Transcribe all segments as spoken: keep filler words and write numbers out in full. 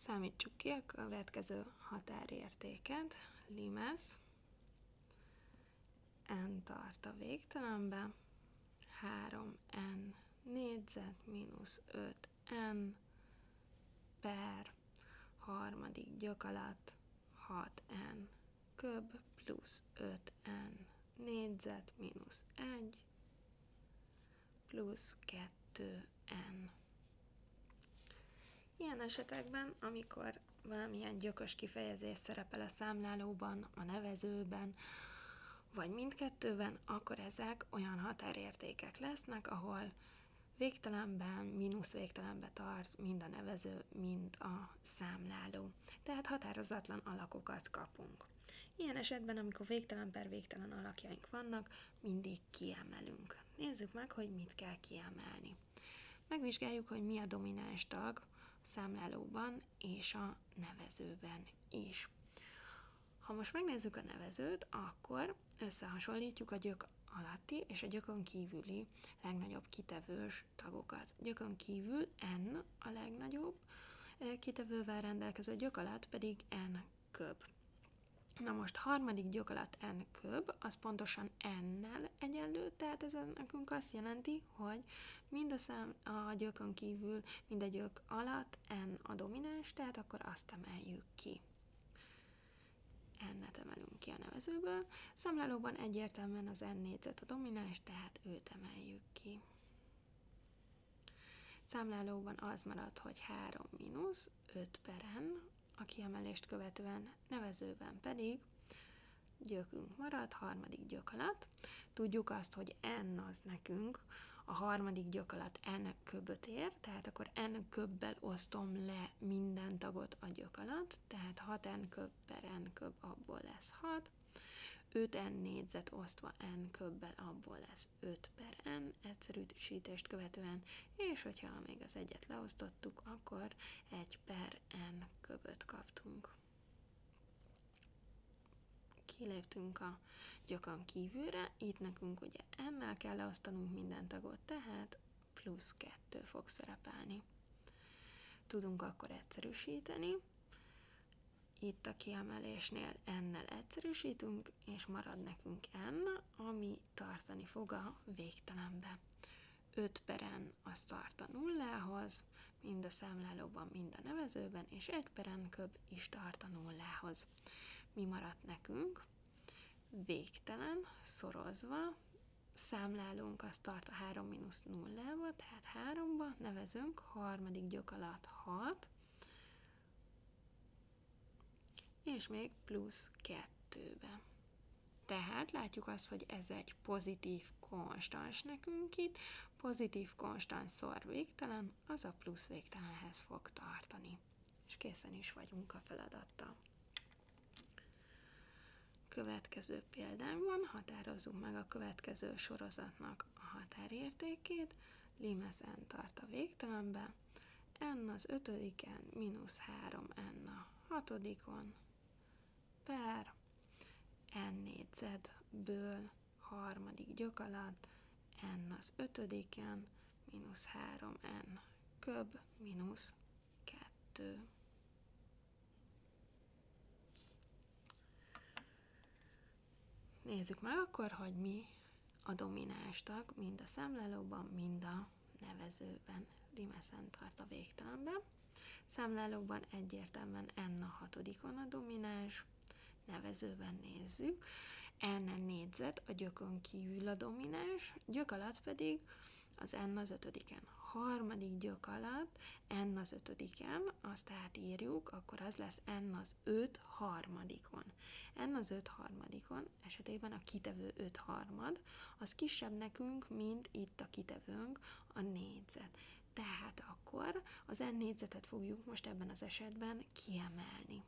Számítsuk ki a következő határértéket. Limesz n tart a végtelenbe, három n négyzet mínusz öt n per harmadik gyök alatt hat n köb plusz öt n négyzet mínusz egy plusz kettő n. Ilyen esetekben, amikor valamilyen gyökös kifejezés szerepel a számlálóban, a nevezőben, vagy mindkettőben, akkor ezek olyan határértékek lesznek, ahol végtelenben, mínusz végtelenbe tart mind a nevező, mind a számláló. Tehát határozatlan alakokat kapunk. Ilyen esetben, amikor végtelen per végtelen alakjaink vannak, mindig kiemelünk. Nézzük meg, hogy mit kell kiemelni. Megvizsgáljuk, hogy mi a domináns tag a számlálóban és a nevezőben is. Ha most megnézzük a nevezőt, akkor összehasonlítjuk a gyök alatti és a gyökön kívüli legnagyobb kitevős tagokat. Gyökön kívül n a legnagyobb kitevővel rendelkező, gyök alatt pedig n köb. Na most harmadik gyök alatt n köb, az pontosan n-nel egyenlő, tehát ez nekünk azt jelenti, hogy mind a, szám, a gyökön kívül, mind a gyök alatt n a domináns, tehát akkor azt emeljük ki. N-et emelünk ki a nevezőből. Számlálóban egyértelműen az n négyzet a domináns, tehát őt emeljük ki. Számlálóban az marad, hogy három mínusz öt per n, a kiemelést követően nevezőben pedig gyökünk marad, harmadik gyök alatt. Tudjuk azt, hogy n az nekünk a harmadik gyök alatt n köböt ér, tehát akkor n köbbel osztom le minden tagot a gyök alatt, tehát hat n köb per n köb, abból lesz hat, öt n négyzet osztva n köbbel, abból lesz öt per n, egyszerűsítést követően, és hogyha még az egyet leosztottuk, akkor egy per n köböt kaptunk. Kiléptünk a gyökön kívülre, itt nekünk ugye n-nel kell leosztanunk minden tagot, tehát plusz kettő fog szerepelni. Tudunk akkor egyszerűsíteni. Itt a kiemelésnél n-nel egyszerűsítünk, és marad nekünk n, ami tartani fog a végtelenbe. öt per n az tart a nullához, mind a számlálóban, mind a nevezőben, és egy per n köb is tart a nullához. Mi maradt nekünk? Végtelen, szorozva, számlálónk az tart a három mínusz nullába, tehát háromba, nevezünk, harmadik gyök alatt hat, és még plusz kettőbe. Tehát látjuk azt, hogy ez egy pozitív konstans nekünk itt, pozitív konstans szor végtelen, az a plusz végtelenhez fog tartani. És készen is vagyunk a feladattal. Következő példánkban határozzuk meg a következő sorozatnak a határértékét. Limesz n tart a végtelenbe, n az ötödiken, mínusz három n a hatodikon, per n négyzetből harmadik gyök alatt, n az ötödiken, mínusz három n köb, mínusz kettő. Nézzük meg akkor, hogy mi a domináns tag, mind a számlálóban, mind a nevezőben. Limesz n tart a végtelenbe. Számlálóban egyértelműen n a hatodikon a domináns, nevezőben nézzük. n négyzet a gyökön kívül a domináns, gyök alatt pedig az n az ötödiken. Harmadik gyök alatt n az ötödiken, azt tehát írjuk, akkor az lesz n az öt harmadikon. n az öt harmadikon esetében a kitevő öt harmad, az kisebb nekünk, mint itt a kitevőnk, a négyzet. Tehát akkor az n négyzetet fogjuk most ebben az esetben kiemelni.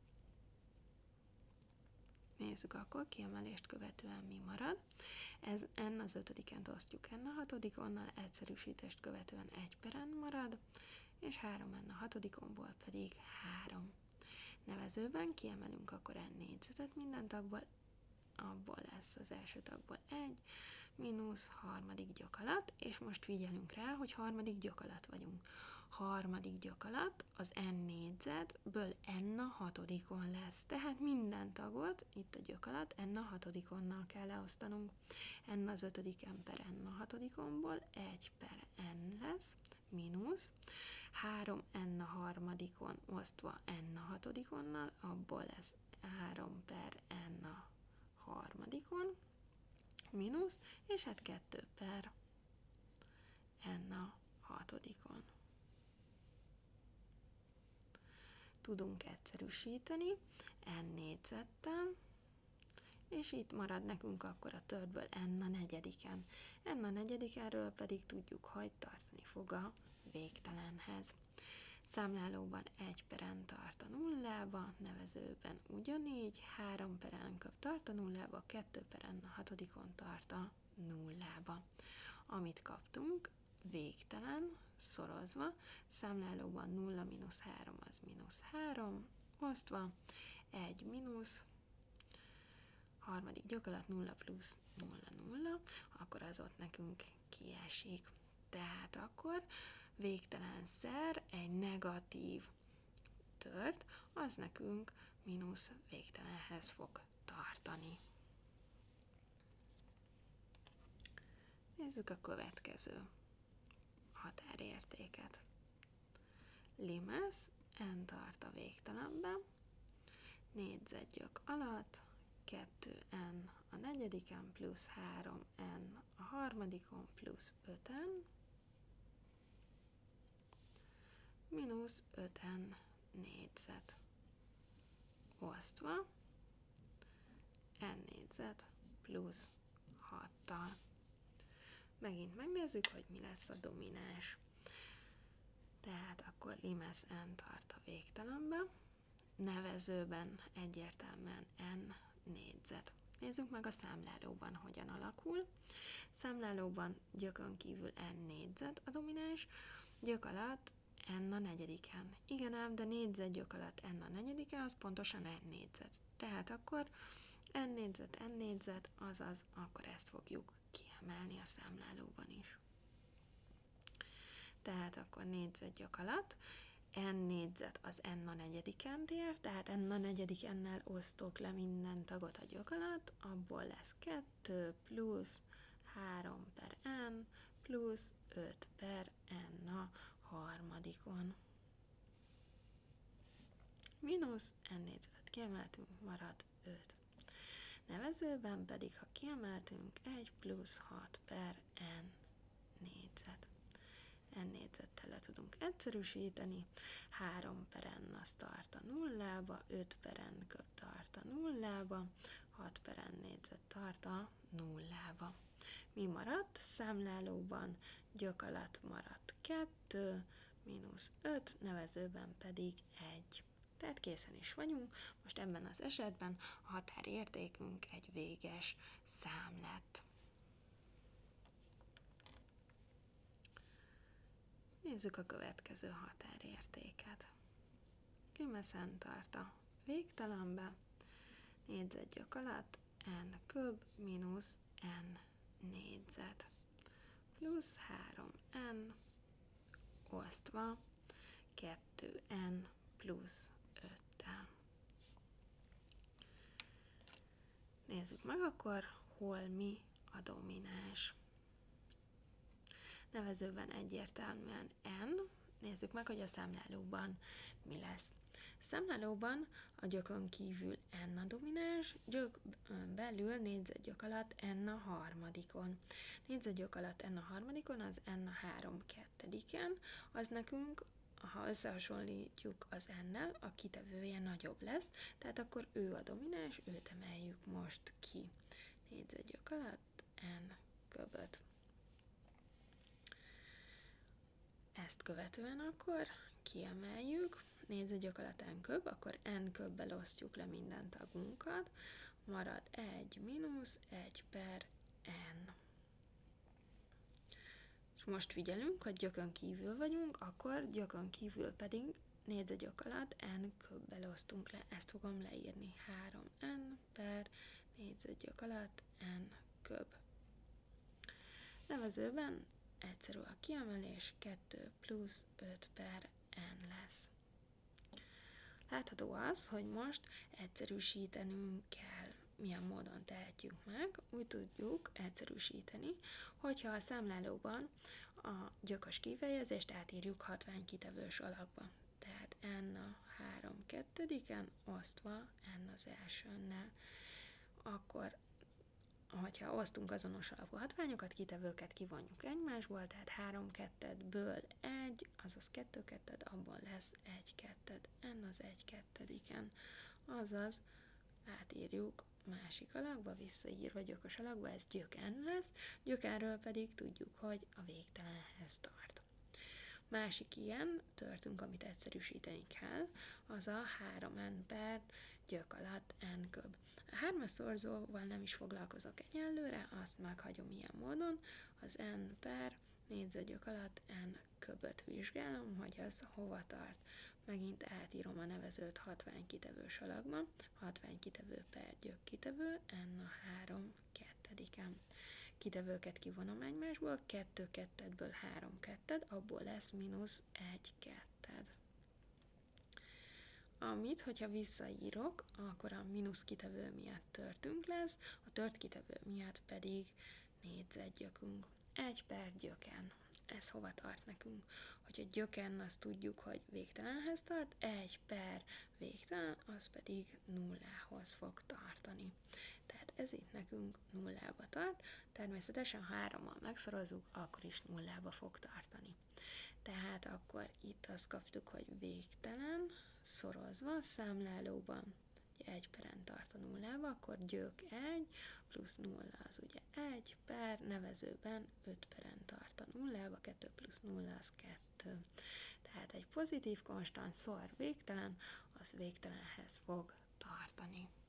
Nézzük akkor, kiemelést követően mi marad. Ez n az ötödiken osztjuk n a hatodikonnal, egyszerűsítést követően egy per n marad, és három n a hatodikonból pedig három. Nevezőben kiemelünk akkor n négyzetet minden tagból, abból lesz az első tagból egy, mínusz harmadik gyök alatt, és most figyelünk rá, hogy harmadik gyök alatt vagyunk. harmadik gyök alatt az n négyzetből n a hatodikon lesz. Tehát minden tagot itt a gyök alatt n a hatodikonnal kell leosztanunk. N az ötödiken per n a hatodikonból egy per n lesz, mínusz három n a harmadikon osztva n a hatodikonnal, abból lesz három per n a harmadikon, mínusz, és hát kettő per n a hatodikon. Tudunk egyszerűsíteni n négyzettel, és itt marad nekünk akkor a tördből n a negyediken. N a negyedikenről pedig tudjuk, hogy tartani fog a végtelenhez. Számlálóban egy per n tart a nullába, nevezőben ugyanígy, három per n köb tart a nullába, kettő per n a hatodikon tart a nullába. Amit kaptunk, végtelen, szorozva, számlálóban nulla mínusz három az mínusz három, osztva egy mínusz, harmadik gyök alatt nulla plusz nulla nulla, akkor az ott nekünk kiesik. Tehát akkor végtelenszer egy negatív tört, az nekünk mínusz végtelenhez fog tartani. Nézzük a következő határértéket. Limes n tart a végtelenbe, négyzetgyök alatt kettő n a negyediken plusz három n a harmadikon plusz öt n, mínusz öt n négyzet osztva n négyzet plusz hattal. Megint megnézzük, hogy mi lesz a domináns. Tehát akkor limes n tart a végtelenbe, nevezőben egyértelműen n négyzet. Nézzük meg a számlálóban, hogyan alakul. Számlálóban gyökön kívül n négyzet a domináns, gyök alatt n a negyediken. Igen ám, de négyzet gyök alatt n a negyediken, az pontosan n négyzet. Tehát akkor n négyzet, n négyzet, azaz akkor ezt fogjuk kiemelni a számlálóban is. Tehát akkor négyzet gyök alatt n négyzet az n a negyediken tér, tehát n a negyedik n-nel osztok le minden tagot a gyök alatt, abból lesz kettő plusz három per n plusz öt per n a harmadikon. Mínusz n négyzetet kiemeltünk, marad öt. Nevezőben pedig, ha kiemeltünk, egy plusz hat per n négyzet. N négyzettel le tudunk egyszerűsíteni, három per n az tart a nullába, öt per n köb tart a nullába, hat per n négyzet tart a nullába. Mi maradt? Számlálóban gyök alatt maradt kettő, mínusz öt, nevezőben pedig egy. Tehát készen is vagyunk, most ebben az esetben a határértékünk egy véges szám lett. Nézzük a következő határértéket. Limes n tart a végtelenbe, négyzetgyök alatt n köb mínusz n négyzet plusz három n osztva kettő n plusz öttel. Nézzük meg akkor, hol mi a domináns. Nevezőben egyértelműen n. Nézzük meg, hogy a számlálóban mi lesz. A számlálóban a gyökön kívül n a domináns, gyök belül négyzetgyök alatt n a harmadikon. Négyzetgyök alatt n a harmadikon, az n a három kettediken, az nekünk, ha összehasonlítjuk az n-nel, a kitevője nagyobb lesz, tehát akkor ő a domináns, őt emeljük most ki. Négyzetgyök alatt n köböt. Ezt követően akkor kiemeljük, négyzetgyök alatt n köb, akkor n köbbel osztjuk le minden tagunkat, marad egy mínusz egy per n. És most figyelünk, hogy gyökön kívül vagyunk, akkor gyökön kívül pedig négyzetgyök alatt n köbbel osztunk le. Ezt fogom leírni. három n per négyzetgyök alatt n köb. Nevezőben egyszerű a kiemelés, kettő plusz öt per n lesz. Látható az, hogy most egyszerűsítenünk kell. Milyen módon tehetjük meg? Úgy tudjuk egyszerűsíteni, hogyha a számlálóban a gyökös kifejezést átírjuk hatványkitevős alakba. Tehát n a három kettediken osztva n az elsőnnel. Akkor, hogyha osztunk azonos alapú hatványokat, kitevőket kivonjuk egymásból, tehát három kettedből egy, azaz kettő ketted, abból lesz egy ketted, n az egy kettediken, azaz átírjuk másik alakba, visszaírva gyökös alakba, ez gyök n lesz, gyök n-ről pedig tudjuk, hogy a végtelenhez tart. Másik ilyen törtünk, amit egyszerűsíteni kell, az a három n per gyök alatt n köb. A hármas szorzóval nem is foglalkozok egyelőre, azt meghagyom ilyen módon, az n per négyzetgyök alatt n köböt vizsgálom, hogy az hova tart. Megint átírom a nevezőt hatványkitevős alakban, hatványkitevő per gyökkitevő, n a három kettediken. Kitevőket kivonom egymásból, kettő kettedből három ketted, abból lesz mínusz egy ketted. Amit, hogyha visszaírok, akkor a mínusz kitevő miatt törtünk lesz, a tört kitevő miatt pedig négyzetgyökünk. egy per gyöken. Ez hova tart nekünk? Hogyha gyöken, azt tudjuk, hogy végtelenhez tart, egy per végtelen, az pedig nullához fog tartani. Tehát ez itt nekünk nullába tart, természetesen ha hárommal megszorozzuk, akkor is nullába fog tartani. Tehát akkor itt azt kaptuk, hogy végtelen, szorozva, számlálóban egy peren tart a nullába, akkor gyök egy, plusz nulla az ugye egy, per nevezőben öt peren tart a nullába, kettő plusz nulla az kettő. Tehát egy pozitív konstant szor végtelen, az végtelenhez fog tartani.